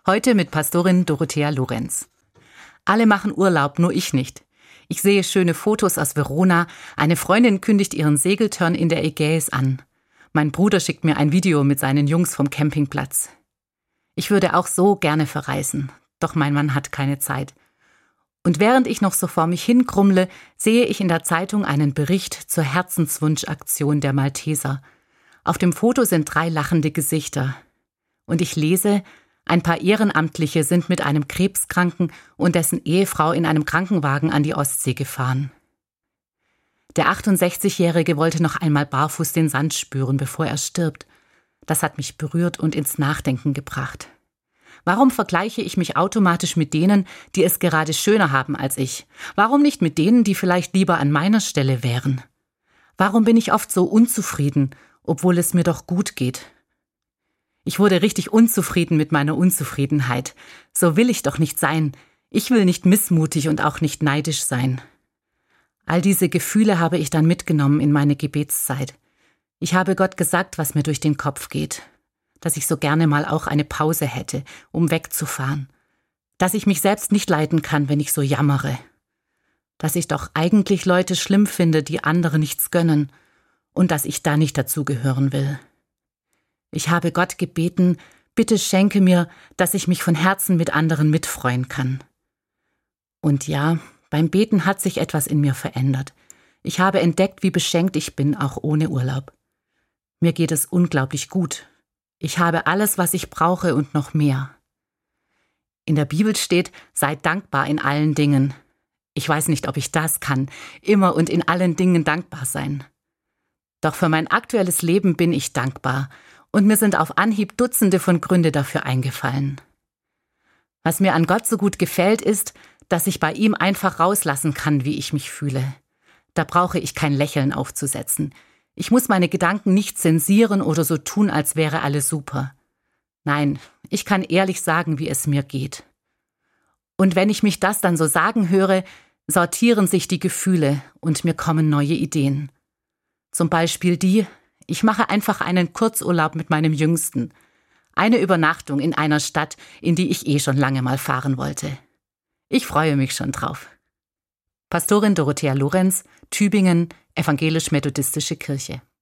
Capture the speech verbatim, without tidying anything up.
Heute mit Pastorin Dorothea Lorenz. Alle machen Urlaub, nur ich nicht. Ich sehe schöne Fotos aus Verona. Eine Freundin kündigt ihren Segeltörn in der Ägäis an. Mein Bruder schickt mir ein Video mit seinen Jungs vom Campingplatz. Ich würde auch so gerne verreisen, doch mein Mann hat keine Zeit. Und während ich noch so vor mich hinkrummle, sehe ich in der Zeitung einen Bericht zur Herzenswunschaktion der Malteser. Auf dem Foto sind drei lachende Gesichter. Und ich lese, ein paar Ehrenamtliche sind mit einem Krebskranken und dessen Ehefrau in einem Krankenwagen an die Ostsee gefahren. Der achtundsechzigjährige wollte noch einmal barfuß den Sand spüren, bevor er stirbt. Das hat mich berührt und ins Nachdenken gebracht. Warum vergleiche ich mich automatisch mit denen, die es gerade schöner haben als ich? Warum nicht mit denen, die vielleicht lieber an meiner Stelle wären? Warum bin ich oft so unzufrieden, obwohl es mir doch gut geht? Ich wurde richtig unzufrieden mit meiner Unzufriedenheit. So will ich doch nicht sein. Ich will nicht missmutig und auch nicht neidisch sein. All diese Gefühle habe ich dann mitgenommen in meine Gebetszeit. Ich habe Gott gesagt, was mir durch den Kopf geht. Dass ich so gerne mal auch eine Pause hätte, um wegzufahren. Dass ich mich selbst nicht leiden kann, wenn ich so jammere. Dass ich doch eigentlich Leute schlimm finde, die andere nichts gönnen. Und dass ich da nicht dazugehören will. Ich habe Gott gebeten, bitte schenke mir, dass ich mich von Herzen mit anderen mitfreuen kann. Und ja, beim Beten hat sich etwas in mir verändert. Ich habe entdeckt, wie beschenkt ich bin, auch ohne Urlaub. Mir geht es unglaublich gut. Ich habe alles, was ich brauche und noch mehr. In der Bibel steht, sei dankbar in allen Dingen. Ich weiß nicht, ob ich das kann, immer und in allen Dingen dankbar sein. Doch für mein aktuelles Leben bin ich dankbar. Und mir sind auf Anhieb Dutzende von Gründe dafür eingefallen. Was mir an Gott so gut gefällt, ist, dass ich bei ihm einfach rauslassen kann, wie ich mich fühle. Da brauche ich kein Lächeln aufzusetzen. Ich muss meine Gedanken nicht zensieren oder so tun, als wäre alles super. Nein, ich kann ehrlich sagen, wie es mir geht. Und wenn ich mich das dann so sagen höre, sortieren sich die Gefühle und mir kommen neue Ideen. Zum Beispiel die, ich mache einfach einen Kurzurlaub mit meinem Jüngsten. Eine Übernachtung in einer Stadt, in die ich eh schon lange mal fahren wollte. Ich freue mich schon drauf. Pastorin Dorothea Lorenz, Tübingen, Evangelisch-Methodistische Kirche.